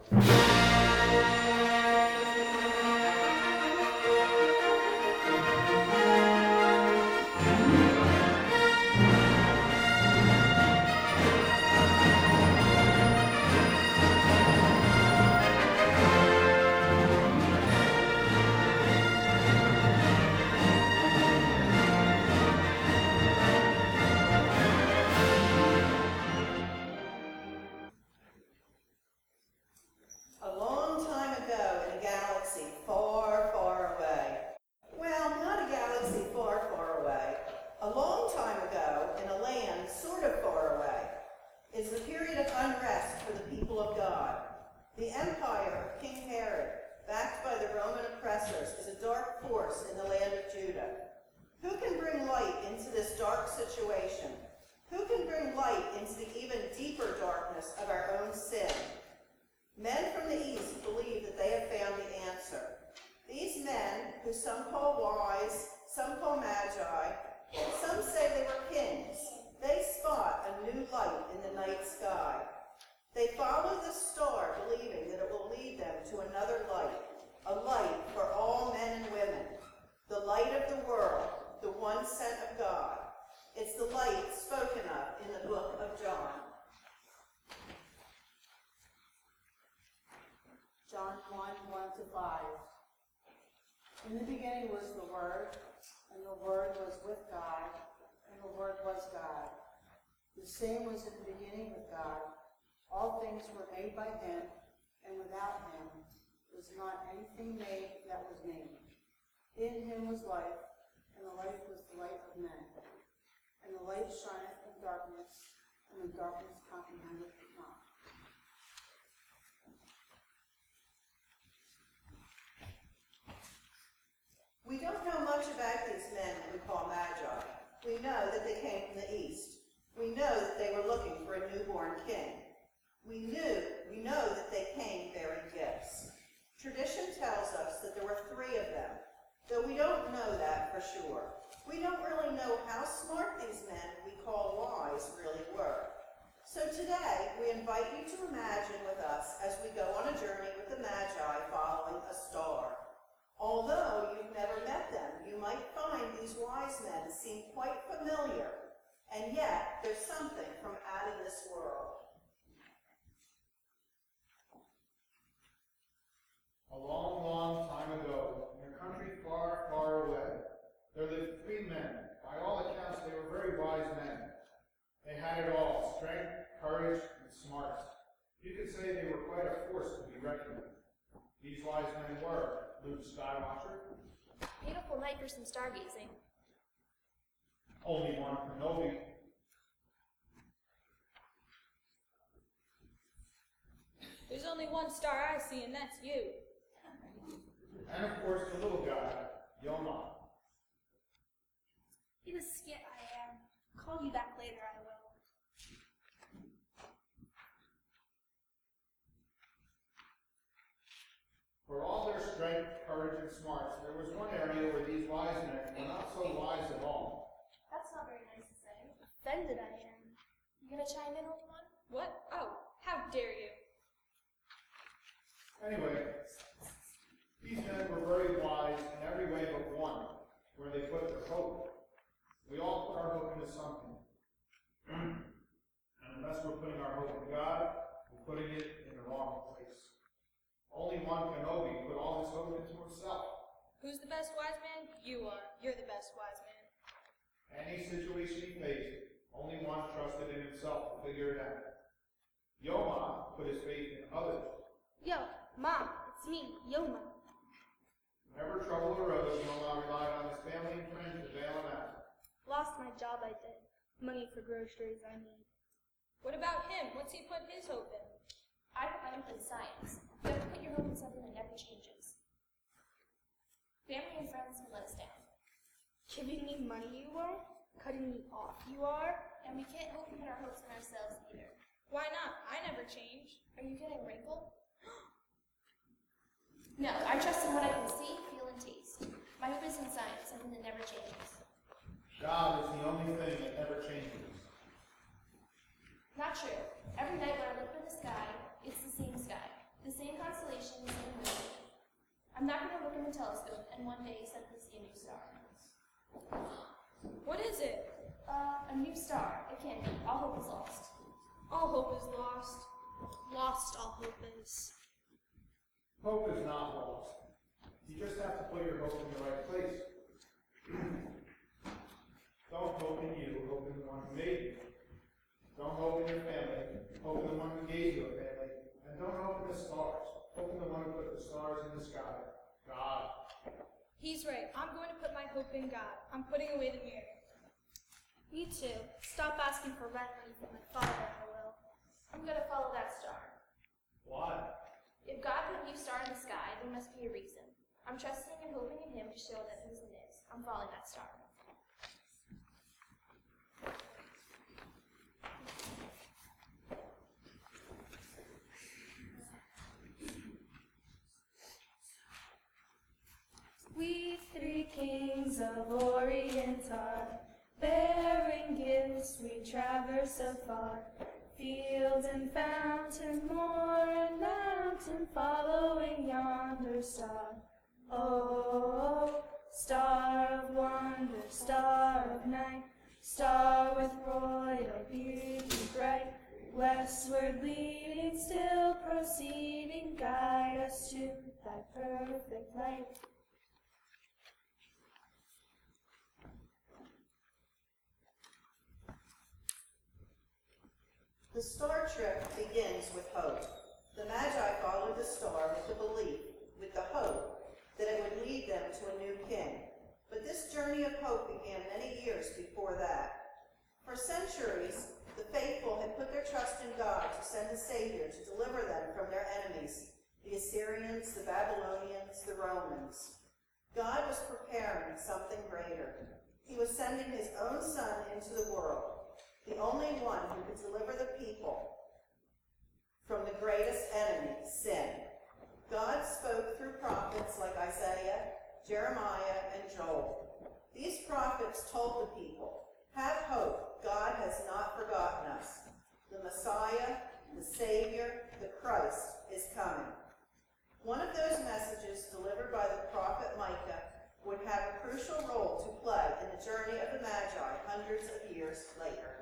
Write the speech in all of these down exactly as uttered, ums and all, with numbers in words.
A long time ago in a galaxy far, far away. Well, not a galaxy far, far away. A long time ago in a land sort of far away is the period of unrest for the people of God. The empire of King Herod, backed by the Roman oppressors, is a dark force in the land of Judah. Who can bring light into this dark situation? Who can bring light into the even deeper darkness of our own sin? Men from the east believe that they have found the answer. These men, who some call wise, some call magi, some say they were kings, they spot a new light in the night sky. They follow the star, believing that it will lead them to another light, a light for all men and women, the light of the world, the one sent of God. It's the light spoken of in the book of John. John one, one to five. In the beginning was the Word, and the Word was with God, and the Word was God. The same was in the beginning with God. All things were made by him, and without him was not anything made that was made. In him was life, and the life was the light of men. And the light shineth in darkness, and the darkness comprehended it not. We don't know much about these men that we call magi. We know that they came from the east. We know that they were looking for a newborn king. We knew, we know that they came bearing gifts. Tradition tells us that there were three of them, though we don't know that for sure. We don't really know how smart these men we call wise really were. So today, we invite you to imagine with us as we go on a journey with the Magi following a star. Although you've never met them, you might find these wise men seem quite familiar, and yet there's something from out of this world. A long, long time ago, in a country far, far away, there lived three men. By all accounts, they were very wise men. They had it all: strength, courage, and smarts. You could say they were quite a force to be reckoned with. These wise men were Luke Skywatcher, Beautiful night for some stargazing. Obi-Wan Kenobi, There's only one star I see, and that's you. and of course the little guy, Yoma. In a skit I am. Call you back later, I will. For all their strength, courage, and smarts, there was one area where these wise men were not so wise at all. That's not very nice to say. Offended I am. You gonna chime in, old one? What? Oh, how dare you? Anyway, these men were very wise in every way but one, where they put their hope. We all put our hope into something. And unless we're putting our hope in God, we're putting it in the wrong place. Only one Kenobi put all his hope into himself. Who's the best wise man? You are. You're the best wise man. Any situation he faced, only one trusted in himself to figure it out. Yoma put his faith in others. Yo, Mom, it's me, Yoma. Whenever trouble arose, Yoma relied on his family and friends to bail him out. Lost my job, I did. Money for groceries I need. What about him? What's he put his hope in? I put my hope in science. You have to put your hope in something that never changes. Family and friends have let us down. Giving me money you are? Cutting me off you are? And we can't hope to put our hopes in ourselves either. Why not? I never change. Are you getting a wrinkle? No, I trust in what I can see, feel, and taste. My hope is in science, something that never changes. God is the only thing that never changes. Not true. Every night when I look up in the sky, it's the same sky. The same constellations and the moon. I'm not going to look in the telescope and one day suddenly see a new star. What is it? Uh, a new star. It can't be. All hope is lost. All hope is lost. Lost all hope is. Hope is not lost. You just have to put your hope in the right place. Don't hope in you, hope in the one who made you. Don't hope in your family, hope in the one who gave you a family. And don't hope in the stars, hope in the one who put the stars in the sky, God. He's right. I'm going to put my hope in God. I'm putting away the mirror. Me too. Stop asking for rent money from my father, I will. I'm going to follow that star. Why? If God put a new star in the sky, there must be a reason. I'm trusting and hoping in Him to show that reason is. I'm following that star. We three kings of Orient are, bearing gifts we traverse afar. Field and fountain, moor and mountain, following yonder star. Oh, star of wonder, star of night, star with royal beauty bright, westward leading, still proceeding, guide us to thy perfect light. The star trip begins with hope. The Magi followed the star with the belief, with the hope, that it would lead them to a new king. But this journey of hope began many years before that. For centuries, the faithful had put their trust in God to send a Savior to deliver them from their enemies, the Assyrians, the Babylonians, the Romans. God was preparing something greater. He was sending His own Son into the world, the only one who could deliver the people from the greatest enemy, sin. God spoke through prophets like Isaiah, Jeremiah, and Joel. These prophets told the people, "Have hope, God has not forgotten us. The Messiah, the Savior, the Christ is coming." One of those messages delivered by the prophet Micah would have a crucial role to play in the journey of the Magi hundreds of years later.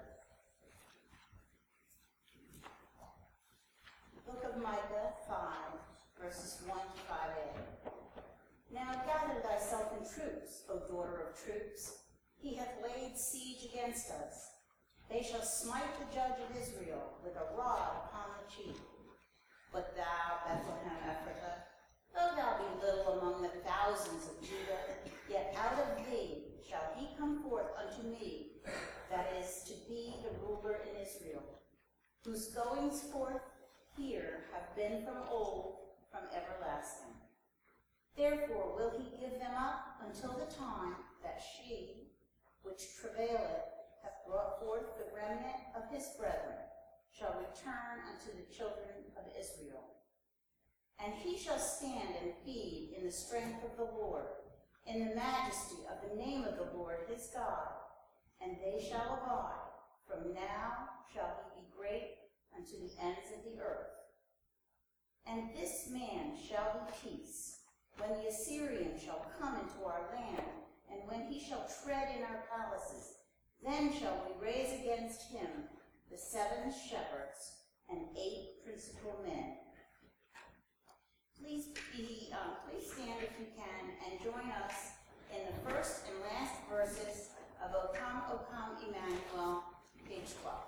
Book of Micah five, verses one to five a. Now gather thyself in troops, O daughter of troops. He hath laid siege against us. They shall smite the judge of Israel with a rod upon the cheek. But thou, Bethlehem Ephrathah, though thou be little among the thousands of Judah, yet out of thee shall he come forth unto me, that is, to be the ruler in Israel, whose goings forth here have been from old, from everlasting. Therefore will he give them up until the time that she, which travaileth, hath brought forth the remnant of his brethren, shall return unto the children of Israel. And he shall stand and feed in the strength of the Lord, in the majesty of the name of the Lord his God, and they shall abide. From now shall he be great unto the ends of the earth. And this man shall be peace, when the Assyrian shall come into our land, and when he shall tread in our palaces, then shall we raise against him the seven shepherds and eight principal men. Please be, um, please stand if you can and join us in the first and last verses of O Come, O Come, Emmanuel, page twelve.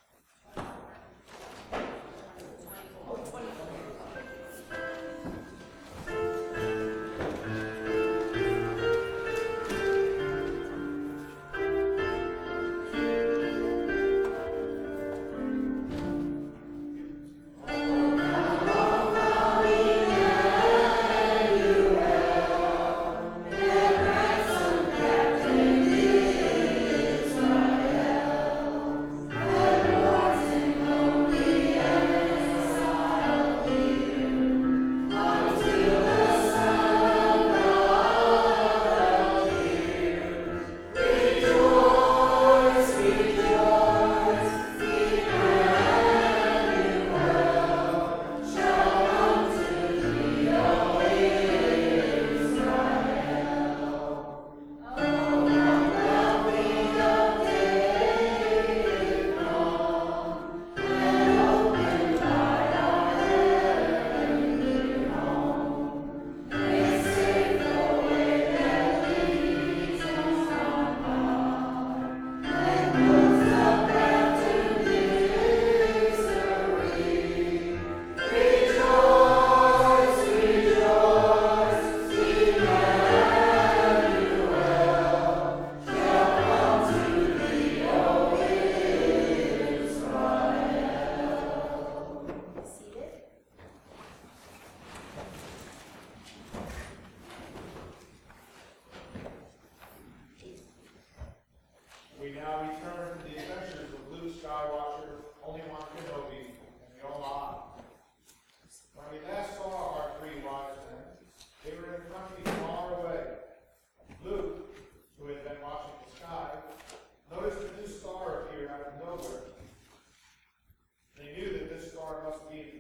Oh, twenty-four. Israel.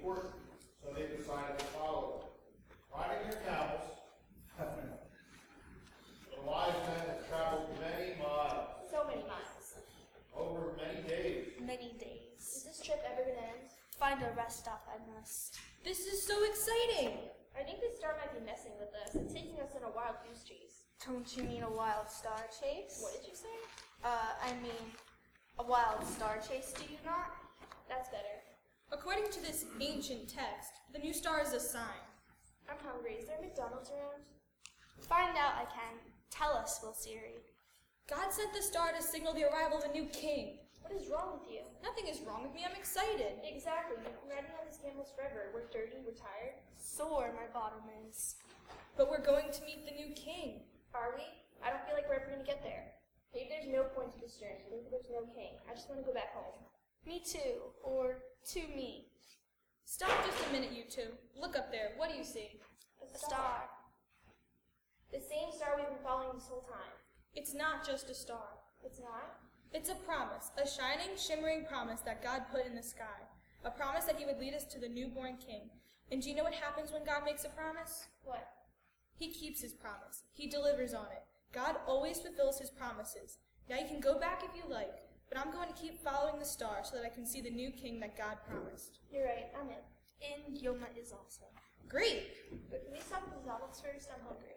important, so they decided to follow it. Riding their camels, the wise men had traveled many miles, So many miles. over many days. Many days. Is this trip ever gonna end? Find a rest stop, I must. This is so exciting! I think the star might be messing with us and taking us on a wild goose chase. Don't you mean a wild star chase? What did you say? Uh, I mean, a wild star chase, do you not? That's better. According to this ancient text, the new star is a sign. I'm hungry. Is there McDonald's around? Find out I can. Tell us, Will Siri. God sent the star to signal the arrival of a new king. What is wrong with you? Nothing is wrong with me, I'm excited. Exactly. You've been riding on these camels forever. We're dirty, we're tired. Sore my bottom is. But we're going to meet the new king. Are we? I don't feel like we're ever gonna get there. Maybe there's no point to this journey. Maybe there's no king. I just want to go back home. Me too, or to me. Stop just a minute, you two. Look up there. What do you see? A star. The same star we've been following this whole time. It's not just a star. It's not? It's a promise, a shining, shimmering promise that God put in the sky. A promise that he would lead us to the newborn king. And do you know what happens when God makes a promise? What? He keeps his promise. He delivers on it. God always fulfills his promises. Now you can go back if you like, but I'm going to keep following the star so that I can see the new king that God promised. You're right. I'm in. And Yoma is also. Great! But can we stop at McDonald's first? I'm hungry.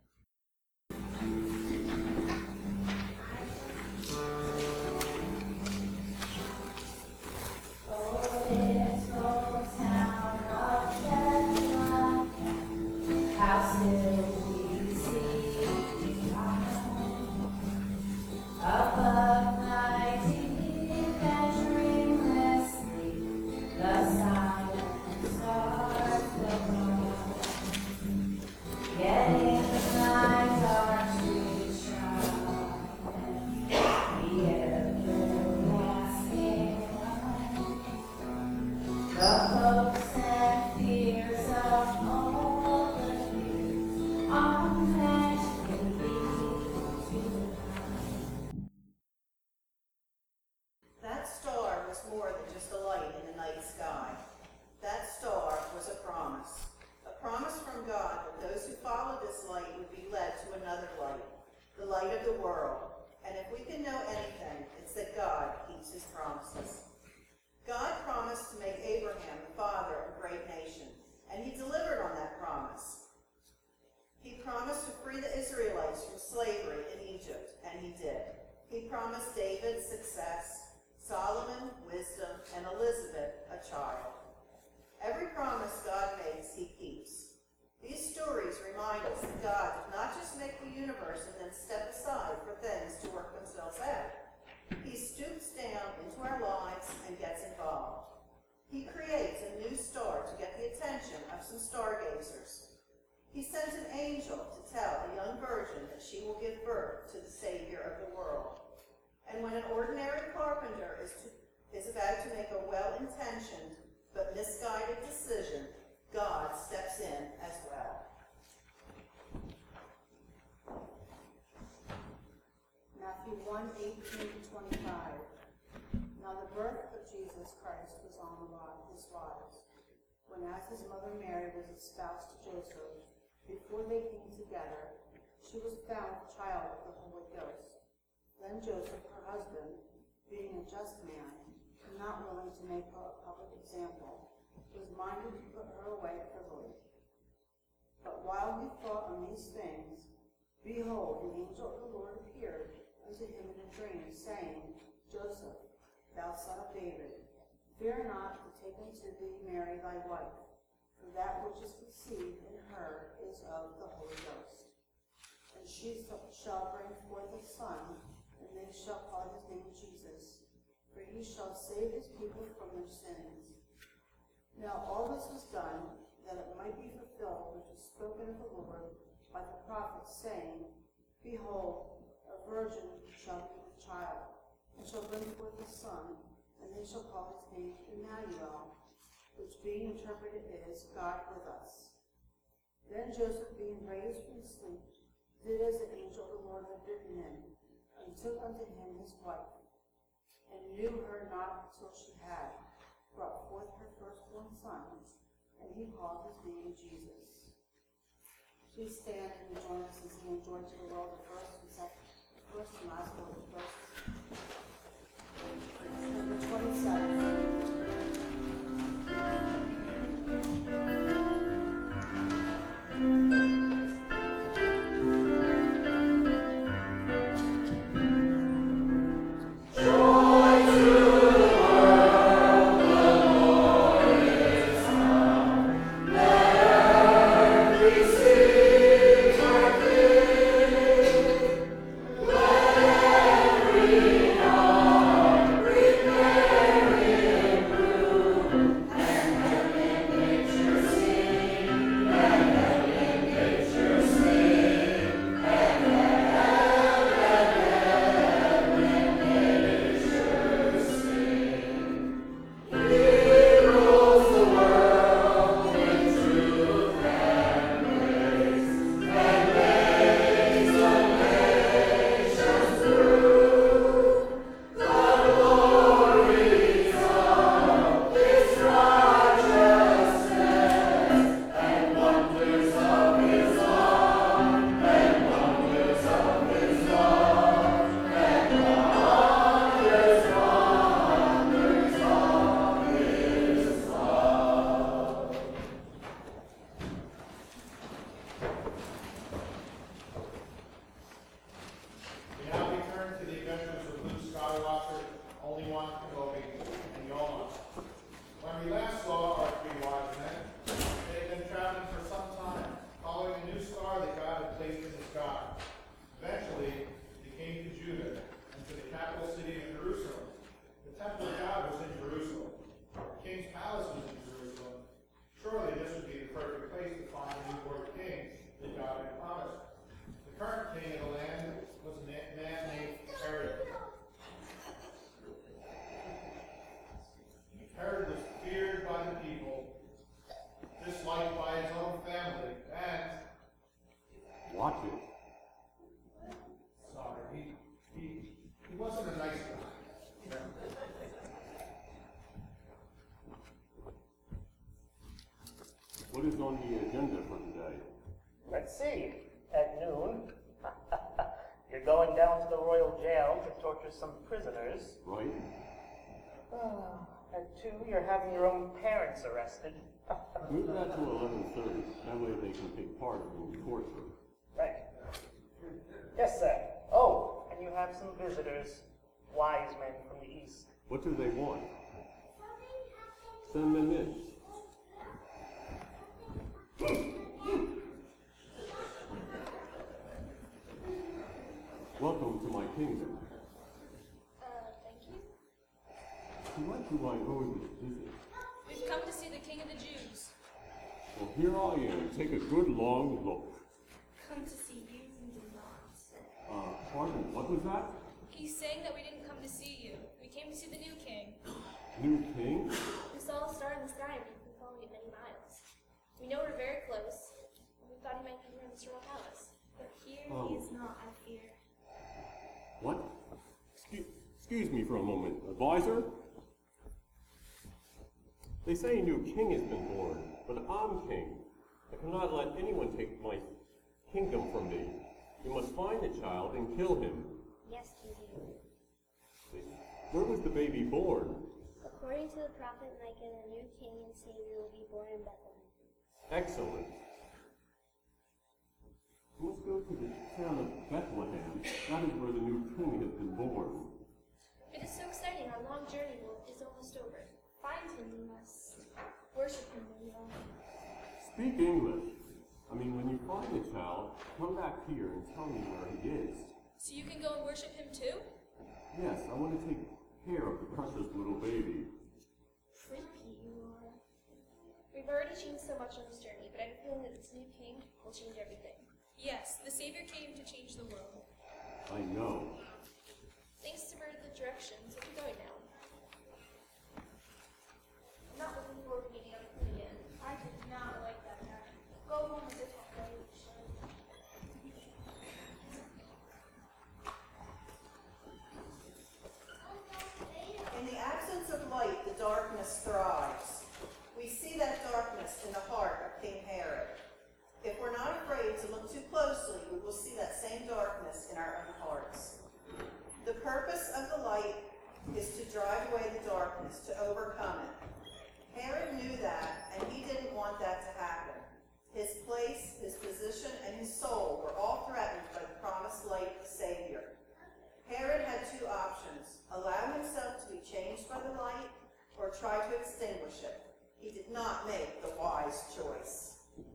That star was more than just a light in the night sky. That star was a promise. A promise from God that those who followed this light would be led to another light, the light of the world. And if we can know anything, it's that God keeps his promises. God promised to make Abraham the father of a great nation, and he delivered on that promise. He promised to free the Israelites from slavery in Egypt, and he did. He promised David success, Solomon wisdom, and Elizabeth a child. Every promise God makes, he keeps. These stories remind us that God does not just make the universe and then step aside for things to work themselves out. He stoops down into our lives and gets involved. He creates a new star to get the attention of some stargazers. He sends an angel to tell a young virgin that she will give birth to the Savior of the world. And when an ordinary carpenter is, to, is about to make a well-intentioned but misguided decision, God steps in as well. Matthew one, eighteen to twenty-five. Now the birth of Jesus Christ was on his wives, when as his mother Mary was espoused to Joseph, before they came together, she was found child of the Holy Ghost. Then Joseph, her husband, being a just man, and not willing to make her a public example, was minded to put her away privily. But while he thought on these things, behold, the angel of the Lord appeared unto him in a dream, saying, Joseph, thou son of David, fear not to take unto thee Mary thy wife, for that which is conceived in her is of the Holy Ghost. And she shall bring forth a son, and they shall call his name Jesus, for he shall save his people from their sins. Now all this was done, that it might be fulfilled which was spoken of the Lord by the prophet, saying, Behold, a virgin shall be with child, and shall bring forth a son, and they shall call his name Emmanuel, which being interpreted is, God with us. Then Joseph, being raised from sleep, did as the angel of the Lord had bidden him, and took unto him his wife, and knew her not till she had, brought forth her firstborn son, and he called his name Jesus. Please stand and join us in singing Joy to the World, the first and second, first and last word of verse. Number twenty-seven. What is on the agenda for today? Let's see. At noon, you're going down to the royal jail to torture some prisoners. Right? Uh, at two, you're having your own parents arrested. Move that to eleven thirty. That way they can take part in the torture. Right. Yes, sir. Oh, and you have some visitors, wise men from the east. What do they want? Send them in. Welcome to my kingdom. Uh, thank you. To what do I owe this visit? We've come to see the King of the Jews. Well, here I am. Take a good long look. Come to see you and did not. Uh, pardon, what was that? He's saying that we didn't come to see you. We came to see the new king. New king? We saw a star in the sky and we've been following it many miles. We know we're very close, and we thought he might be here in this royal palace. But here Oh. he is not, I fear. What? Excuse, excuse me for a moment. Advisor? They say a new king has been born, but I'm king. I cannot let anyone take my kingdom from me. You must find the child and kill him. Yes, King David. Where was the baby born? According to the prophet Micah, the new king and savior will be born in Bethlehem. Excellent. We must go to the town of Bethlehem. That is where the new king has been born. It is so exciting. Our long journey will, is almost over. Find him, we must worship him when we are. Speak English. I mean, when you find the child, come back here and tell me where he is. So you can go and worship him too? Yes, I want to take care of the precious little baby. Creepy you are. We've already changed so much on this journey, but I have a feeling that this new king will change everything. Yes, the Savior came to change the world. I know. Thanks to Bird the directions, we're going now. I'm not looking forward to meeting up with him again. I did not like that guy. Go home with this one, baby. In the absence of light, the darkness thrives. darkness in the heart of King Herod. If we're not afraid to look too closely, we will see that same darkness in our own hearts. The purpose of the light is to drive away the darkness, to overcome it. Herod knew that, and he didn't want that to happen. His place, his position, and his soul were all threatened by the promised light of the Savior. Herod had two options: allow himself to be changed by the light, or try to extinguish it. He did not make the wise choice.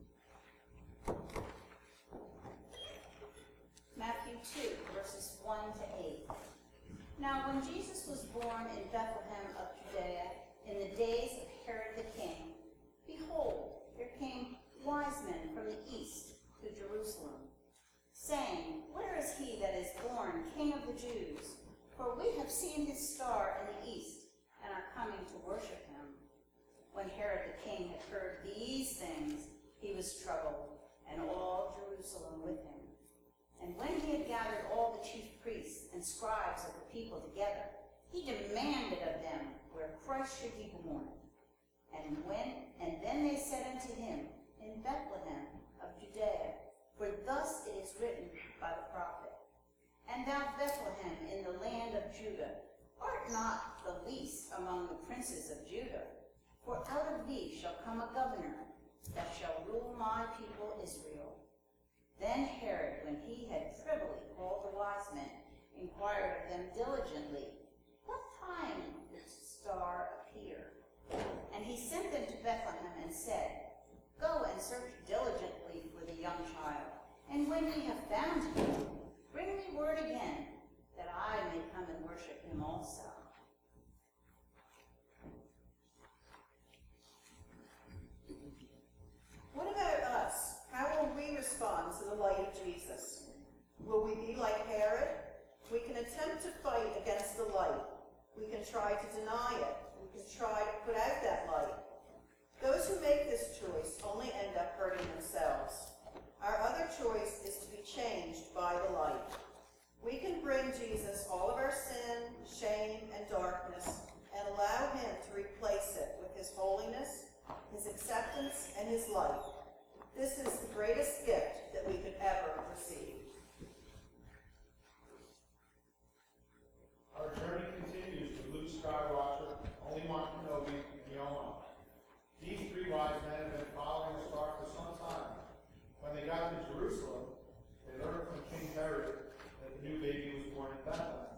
Matthew two, verses one to eight. Now when Jesus was born in Bethlehem of Judea, in the days of Herod the king, behold, there came wise men from the east to Jerusalem, saying, Where is he that is born King of the Jews? For we have seen his star in the east, and are coming to worship him. When Herod the king had heard these things, he was troubled, and all Jerusalem with him. And when he had gathered all the chief priests and scribes of the people together, he demanded of them where Christ should be born. And when and then they said unto him, In Bethlehem of Judea, for thus it is written by the prophet, And thou, Bethlehem, in the land of Judah, art not the least among the princes of Judah, for out of thee shall come a governor that shall rule my people Israel. Then Herod, when he had privily called the wise men, inquired of them diligently, What time did the star appear? And he sent them to Bethlehem and said, Go and search diligently for the young child, and when ye have found him, bring me word again, that I may come and worship him also. What about us? How will we respond to the light of Jesus? Will we be like Herod? We can attempt to fight against the light. We can try to deny it. We can try to put out that light. Those who make this choice only end up hurting themselves. Our other choice is to be changed by the light. We can bring Jesus all of our sin, shame, and darkness, and allow him to replace it with his holiness, his acceptance, and his light. This is the greatest gift that we could ever receive. Our journey continues with Luke Skywatcher, Obi-Wan Kenobi, and Yoma. These three wise men have been following the star for some time. When they got to Jerusalem, they learned from King Herod that the new baby was born in Bethlehem.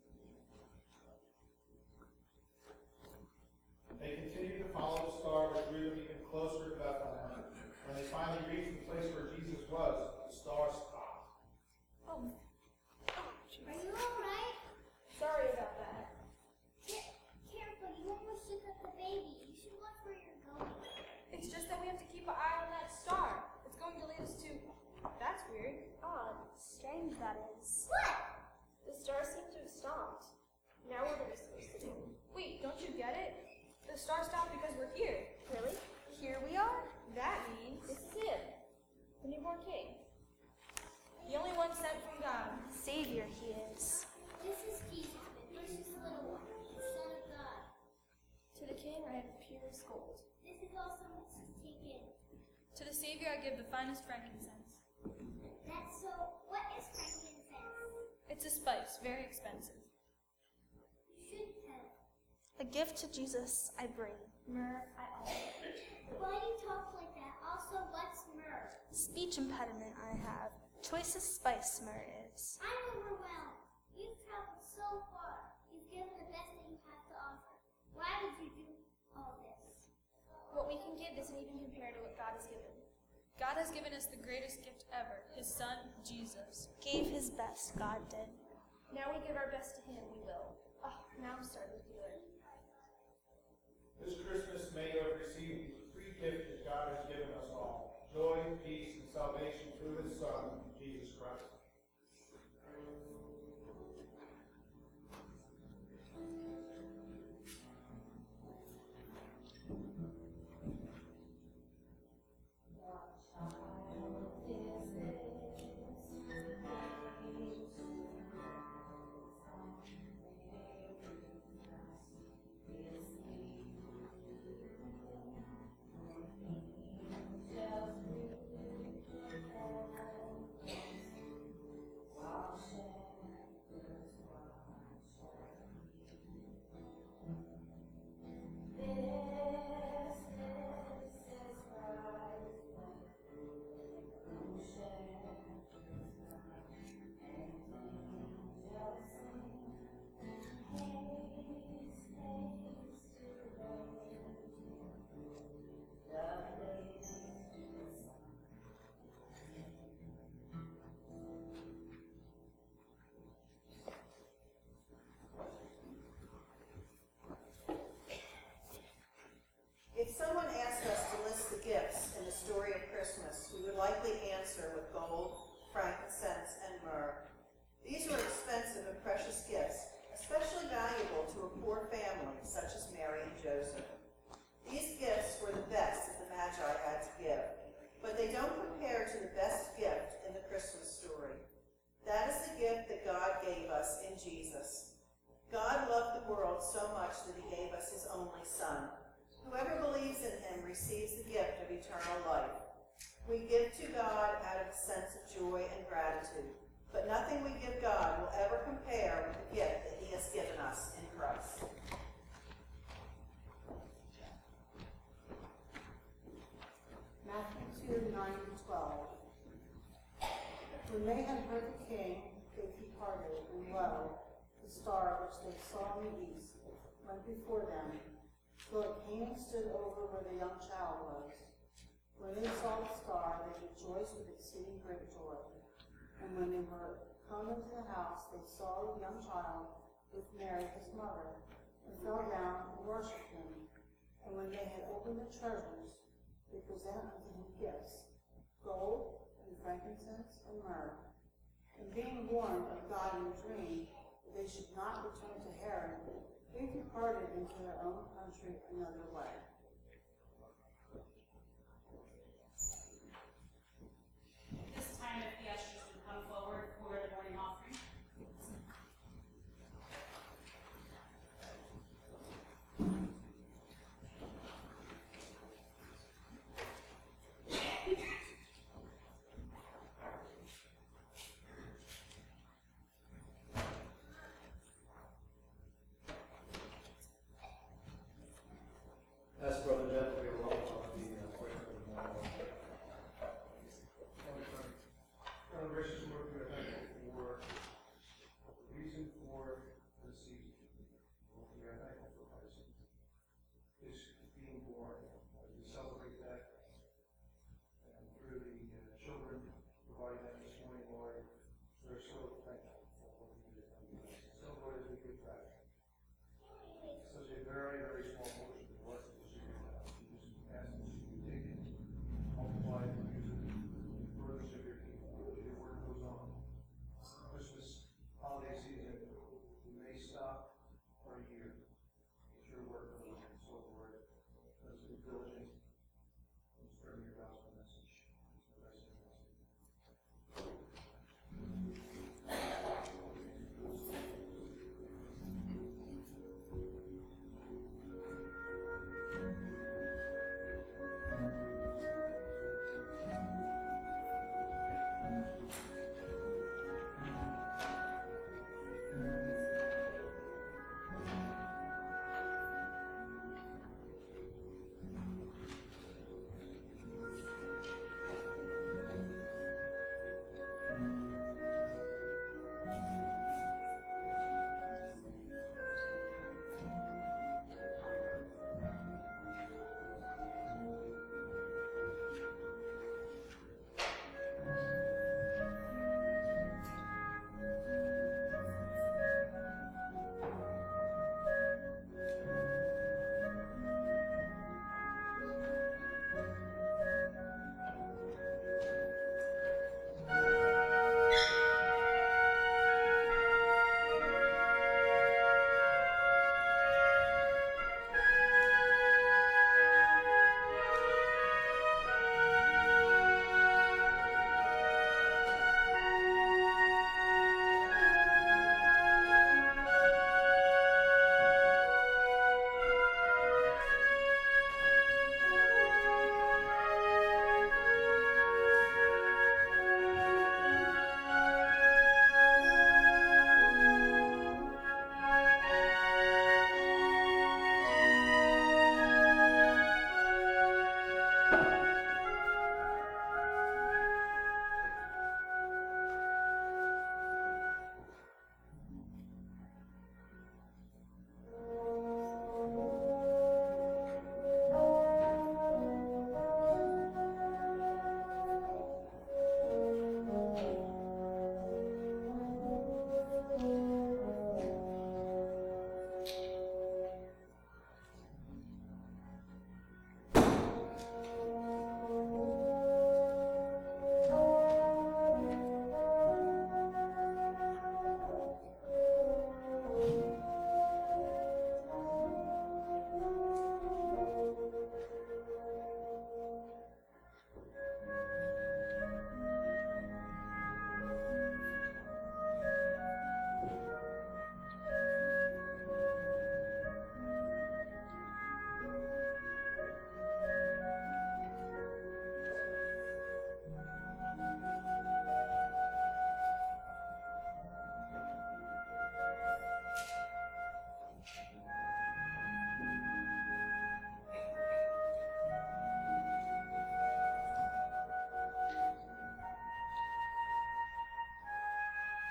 They continued to follow the star, which drew them even closer to Bethlehem. When they finally reached the place where Jesus was, the star stopped. Oh. Are you alright? Sorry about that. Careful, you almost shook up the baby. You should watch where you're going. It's just that we have to keep an eye on that star. It's going to lead us to... That's weird. Odd. Strange, that is. What? The star seemed to have stopped. Now what are we supposed to do? Wait, don't you get it? The star stopped because we're here. Really? Here we are? That means This is him. The newborn king. the only one sent from God. Savior he is. This is Jesus, the precious little one, the Son of God. To the king I have purest gold. This is also Missus Take in. To the Savior I give the finest frankincense. That's so. What is frankincense? It's a spice, very expensive. You should have. A gift to Jesus I bring. Myrrh I offer. Why do you talk like that? Also, what's myrrh? Speech impediment I have. Choicest spice myrrh is. I'm overwhelmed. You've traveled so far. You've given the best that you have to offer. Why would you do all this? What we can give isn't even compared to what God has given. God has given us the greatest gift ever, his son, Jesus. Gave his best, God did. Now we give our best to him, we will. Oh, now I'm starting to feel it. This Christmas, may you have received the free gift that God has given us all: joy, peace, and salvation through his Son, Jesus Christ. they don't compare to the best gift in the Christmas story. That is the gift that God gave us in Jesus. God loved the world so much that he gave us his only Son. Whoever believes in him receives the gift of eternal life. We give to God out of a sense of joy and gratitude, but nothing we give God will ever compare with the gift that he has given us in Christ. Matthew two, nine to twelve. When they had heard the king, they departed, and lo, the star which they saw in the east went before them, till it came and stood over where the young child was. When they saw the star, they rejoiced with exceeding great joy. And when they were come into the house, they saw the young child with Mary his mother, and fell down and worshipped him. And when they had opened the treasures, they presented unto him gifts, gold, and frankincense, and myrrh. And being warned of God in a dream that they should not return to Herod, they departed into their own country another way. This time, if the ushers would come forward for the morning offering.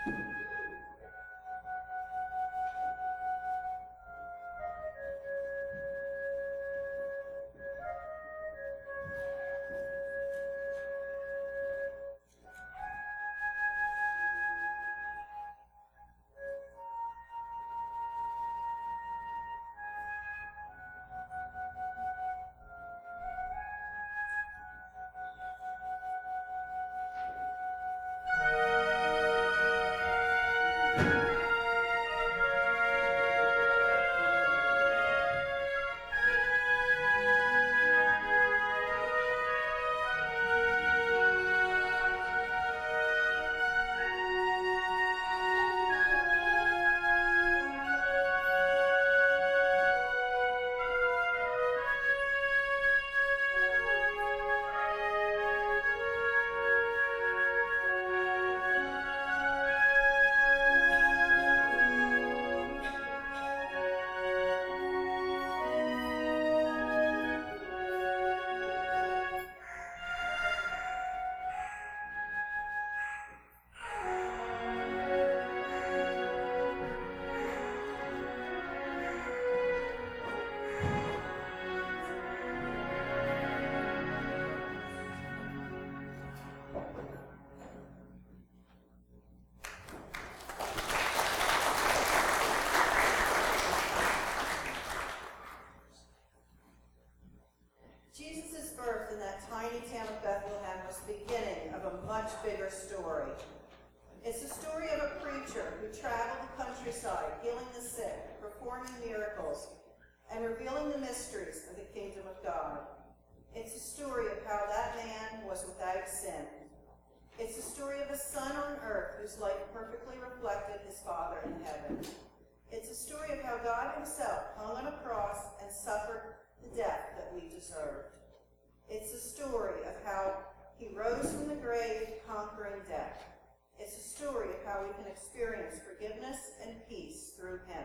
bigger story. It's the story of a preacher who traveled the countryside, healing the sick, performing miracles, and revealing the mysteries of the kingdom of God. It's a story of how that man was without sin. It's the story of a son on earth whose life perfectly reflected his Father in heaven. It's a story of how God himself hung on a cross and suffered the death that we deserved. It's a story of how he rose from the grave, conquering death. It's a story of how we can experience forgiveness and peace through him.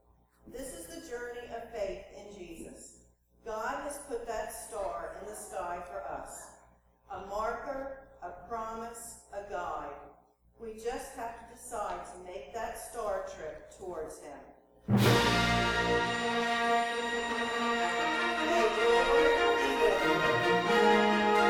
This is the journey of faith in Jesus. God has put that star in the sky for us, a marker, a promise, a guide. We just have to decide to make that star trip towards him. May the Lord be with you.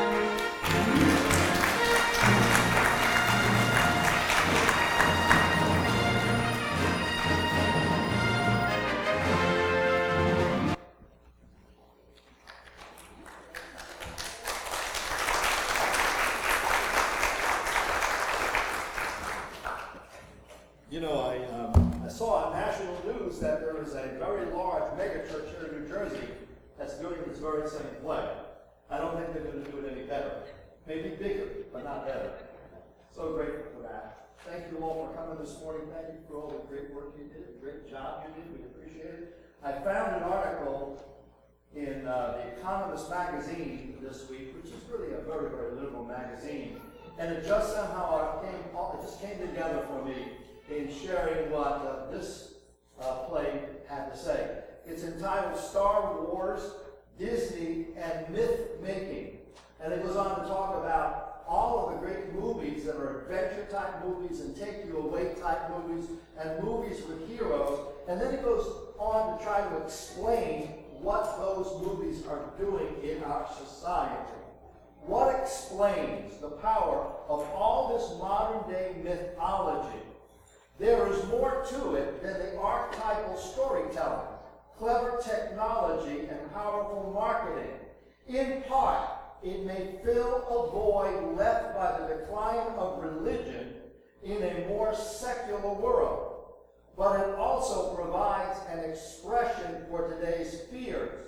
You know, I, um, I saw on national news that there is a very large megachurch here in New Jersey that's doing this very same play. I don't think they're going to do it any better. Maybe bigger, but not better. So grateful for that. Thank you all for coming this morning. Thank you for all the great work you did, the great job you did. We appreciate it. I found an article in uh, The Economist magazine this week, which is really a very, very liberal magazine, and it just somehow came, it just came together for me in sharing what uh, this uh, play had to say. It's entitled Star Wars, Disney, and Myth-Making. And it goes on to talk about all of the great movies that are adventure-type movies and take-you-away-type movies and movies with heroes. And then it goes on to try to explain what those movies are doing in our society. What explains the power of all this modern-day mythology? There is more to it than the archetypal storytelling, clever technology, and powerful marketing. In part, it may fill a void left by the decline of religion in a more secular world, but it also provides an expression for today's fears.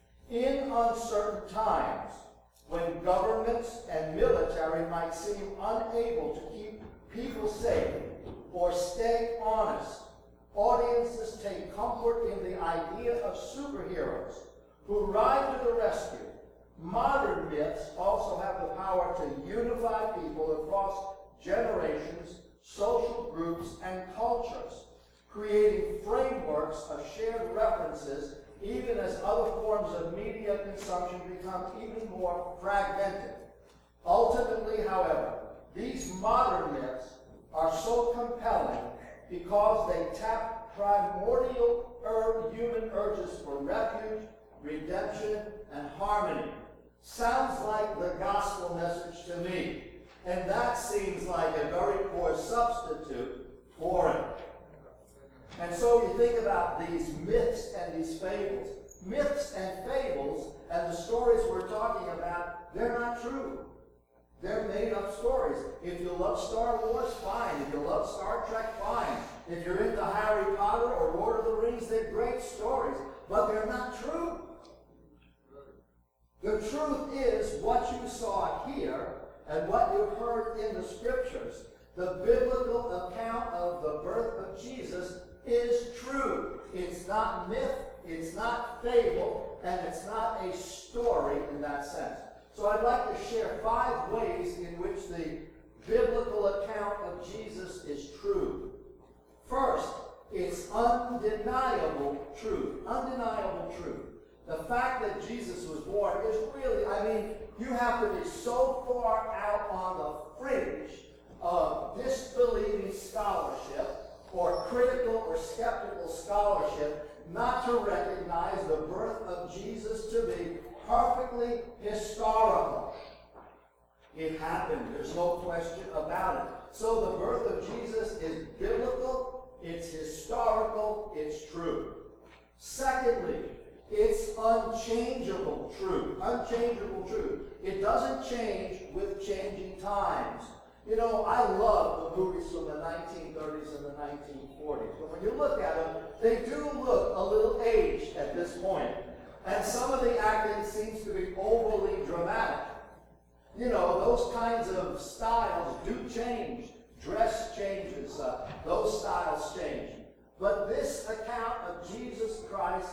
In uncertain times, when governments and military might seem unable to keep people safe, or stay honest, audiences take comfort in the idea of superheroes who ride to the rescue. Modern myths also have the power to unify people across generations, social groups, and cultures, creating frameworks of shared references even as other forms of media consumption become even more fragmented. Ultimately, however, these modern myths are so compelling because they tap primordial ur- human urges for refuge, redemption, and harmony. Sounds like the gospel message to me. And that seems like a very poor substitute for it. And so you think about these myths and these fables. Myths and fables and the stories we're talking about, they're not true. They're made up stories. If you love Star Wars, fine. If you love Star Trek, fine. If you're into Harry Potter or Lord of the Rings, they're great stories. But they're not true. The truth is what you saw here and what you heard in the scriptures. The biblical account of the birth of Jesus is true. It's not myth, it's not fable, and it's not a story in that sense. So I'd like to share five ways in which the biblical account of Jesus is true. First, it's undeniable truth. Undeniable truth. The fact that Jesus was born is really, I mean, you have to be so far out on the fringe of disbelieving scholarship or critical or skeptical scholarship not to recognize the birth of Jesus to be perfectly historical. It happened. There's no question about it. So the birth of Jesus is biblical, it's historical, it's true. Secondly, it's unchangeable truth. Unchangeable truth. It doesn't change with changing times. You know, I love the movies from the nineteen thirties and the nineteen forties. But when you look at them, they do look a little aged at this point. And some of the acting seems to be overly dramatic. You know, those kinds of styles do change. Dress changes. Uh, those styles change. But this account of Jesus Christ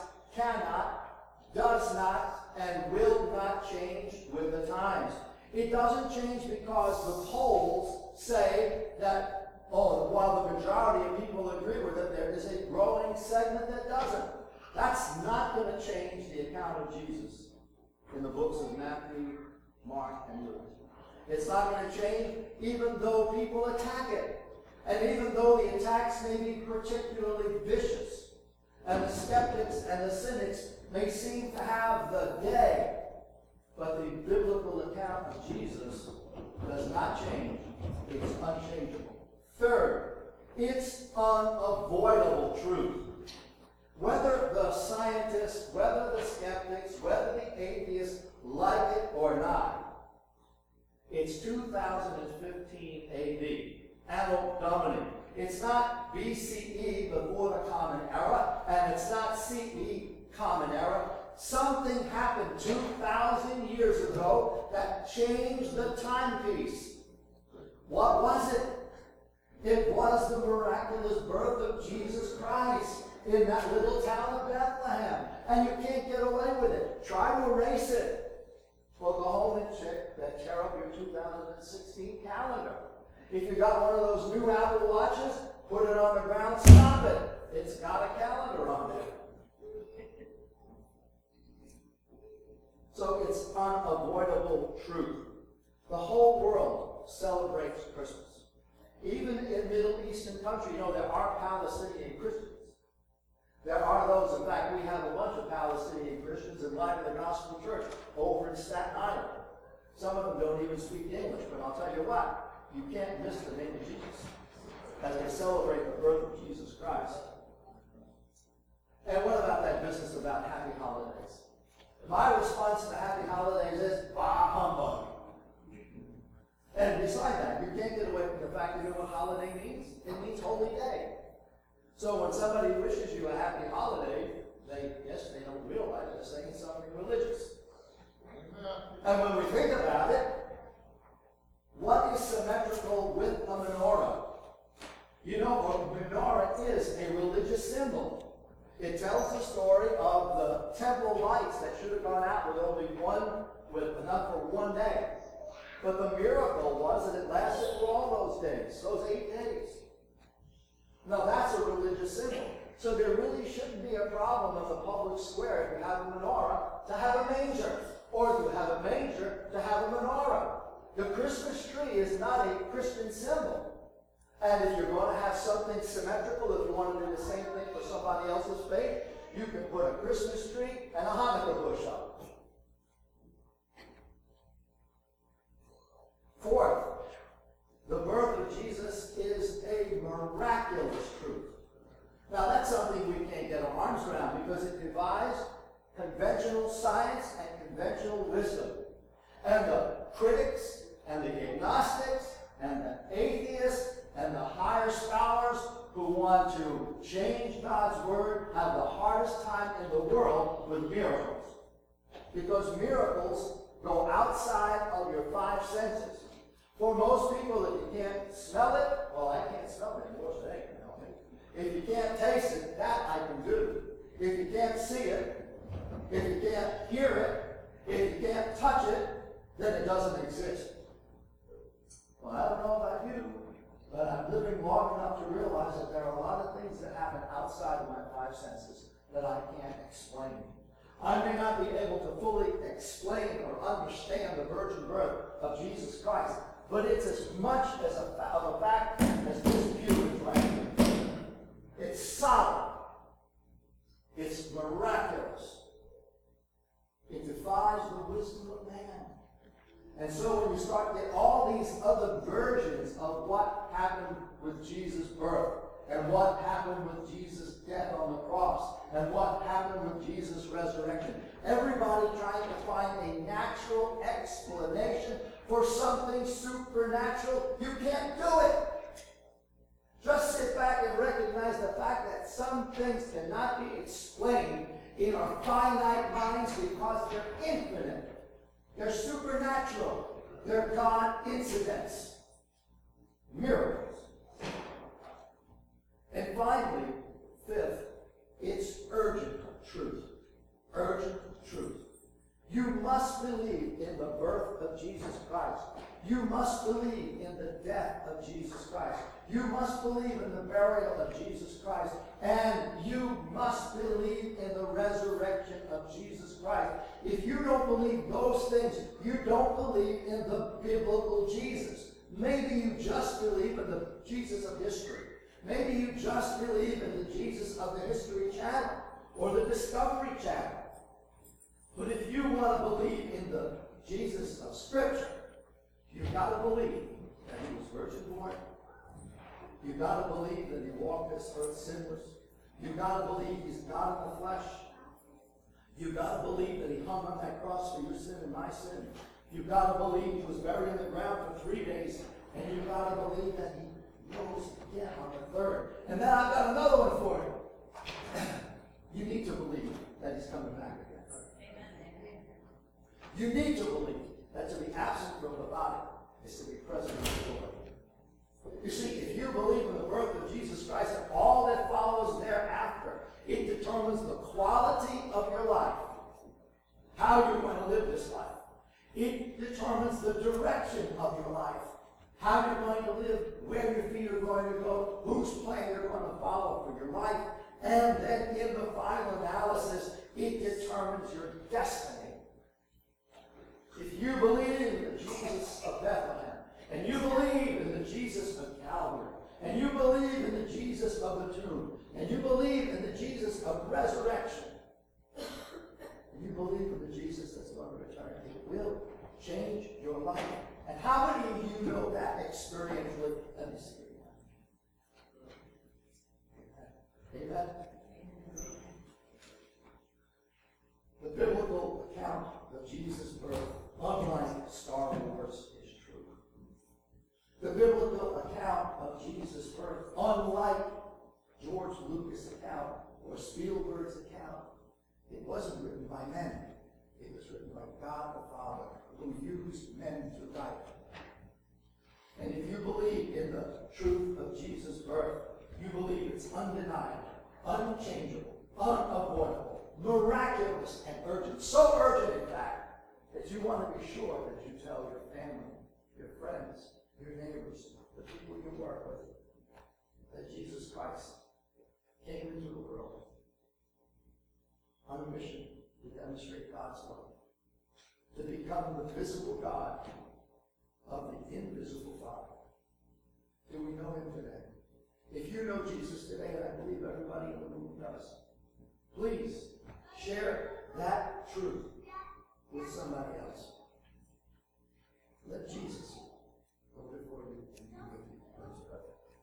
cannot, does not, and will not change with the times. It doesn't change because the polls say that, oh, while the majority of people agree with it, there is a growing segment that doesn't. That's not going to change the account of Jesus in the books of Matthew, Mark, and Luke. It's not going to change even though people attack it. And even though the attacks may be particularly vicious, and the skeptics and the cynics may seem to have the day, but the biblical account of Jesus does not change. It's unchangeable. Third, it's unavoidable truth. Whether the scientists, whether the skeptics, whether the atheists like it or not, it's two thousand fifteen A D, Anno Domini. It's not B C E, before the Common Era, and it's not C E, Common Era. Something happened two thousand years ago that changed the timepiece. What was it? It was the miraculous birth of Jesus Christ in that little town of Bethlehem. And you can't get away with it. Try to erase it. Well, go home and check that tear up your two thousand sixteen calendar. If you got one of those new Apple Watches, put it on the ground, stop it. It's got a calendar on it. So it's unavoidable truth. The whole world celebrates Christmas. Even in Middle Eastern countries, you know, there are Palestinian Christians. There are those, in fact, we have a bunch of Palestinian Christians in Light of the Gospel Church over in Staten Island. Some of them don't even speak English, but I'll tell you what, you can't miss the name of Jesus as they celebrate the birth of Jesus Christ. And what about that business about happy holidays? My response to happy holidays is, bah, humbug. And beside that, you can't get away from the fact that you know what holiday means? It means holy day. So when somebody wishes you a happy holiday, they, yes, they don't realize they're saying something religious. And when we think about it, what is symmetrical with a menorah? You know, a menorah is a religious symbol. It tells the story of the temple lights that should have gone out with only one, with enough for one day. But the miracle was that it lasted for all those days, those eight days. Now that's a religious symbol. So there really shouldn't be a problem in the public square if you have a menorah to have a manger, or if you have a manger to have a menorah. The Christmas tree is not a Christian symbol. And if you're going to have something symmetrical, if you want to do the same thing for somebody else's faith, you can put a Christmas tree and a Hanukkah bush up. Fourth, the birth of Jesus is a miraculous truth. Now that's something we can't get our arms around because it defies conventional science and conventional wisdom. And the critics and the agnostics and the atheists and the higher scholars who want to change God's word have the hardest time in the world with miracles. Because miracles go outside of your five senses. For most people, if you can't smell it, well, I can't smell it anymore, so they can help me. If you can't taste it, that I can do. If you can't see it, if you can't hear it, if you can't touch it, then it doesn't exist. Well, I don't know about you, but I'm living long enough to realize that there are a lot of things that happen outside of my five senses that I can't explain. I may not be able to fully explain or understand the virgin birth of Jesus Christ, but it's as much as a, of a fact as this pew is right here. It's solid. It's miraculous. It defies the wisdom of man. And so when you start to get all these other versions of what happened with Jesus' birth, and what happened with Jesus' death on the cross, and what happened with Jesus' resurrection, everybody trying to find a natural explanation for something supernatural, you can't do it. Just sit back and recognize the fact that some things cannot be explained in our finite minds because they're infinite. They're supernatural. They're God incidents. Miracles. And finally, fifth, it's urgent truth. Urgent truth. You must believe in the birth of Jesus Christ. You must believe in the death of Jesus Christ. You must believe in the burial of Jesus Christ. And you must believe in the resurrection of Jesus Christ. If you don't believe those things, you don't believe in the biblical Jesus. Maybe you just believe in the Jesus of history. Maybe you just believe in the Jesus of the History Channel or the Discovery Channel. But if you want to believe in the Jesus of Scripture, you've got to believe that he was virgin born. You've got to believe that he walked this earth sinless. You've got to believe he's God in the flesh. You've got to believe that he hung on that cross for your sin and my sin. You've got to believe he was buried in the ground for three days. And you've got to believe that he rose again on the third. And then I've got another one for you. You need to believe that he's coming back again. You need to believe that to be absent from the body is to be present in the Lord. You see, if you believe in the birth of Jesus Christ and all that follows thereafter, it determines the quality of your life, how you're going to live this life. It determines the direction of your life, how you're going to live, where your feet are going to go, whose plan you're going to follow for your life, and then in the final analysis, it determines your destiny. If you believe in the Jesus of Bethlehem, and you believe in the Jesus of Calvary, and you believe in the Jesus of the tomb, and you believe in the Jesus of resurrection, and you believe in the Jesus that's going to return, it will change your life. And how many of you know that experientially? Let me see. Amen? The biblical account of Jesus' birth, unlike Star Wars, is true. The biblical account of Jesus' birth, unlike George Lucas' account or Spielberg's account, it wasn't written by men. It was written by God the Father, who used men to write. And if you believe in the truth of Jesus' birth, you believe it's undeniable, unchangeable, unavoidable, miraculous, and urgent. So urgent, in fact, that you want to be sure that you tell your family, your friends, your neighbors, the people you work with, that Jesus Christ came into the world on a mission to demonstrate God's love, to become the visible God of the invisible Father, Do we know him today? If you know Jesus today, and I believe everybody in the room does, please share that truth with somebody else. Let Jesus go before you and be with you. Let's pray.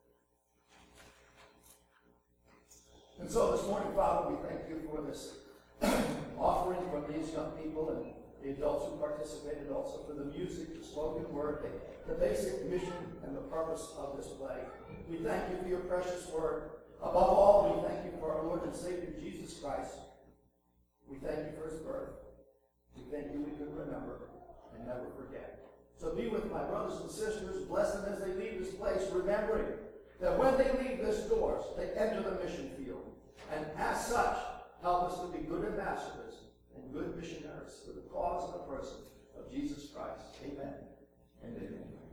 And so this morning, Father, we thank you for this offering from these young people and the adults who participated, also for the music, the spoken word, the, the basic mission and the purpose of this play. We thank you for your precious word. Above all, we thank you for our Lord and Savior, Jesus Christ. We thank you for his birth. We thank you we can remember and never forget. So be with my brothers and sisters, bless them as they leave this place, remembering that when they leave this doors, they enter the mission field. And as such, help us to be good ambassadors and good missionaries for the cause and the person of Jesus Christ. Amen and amen.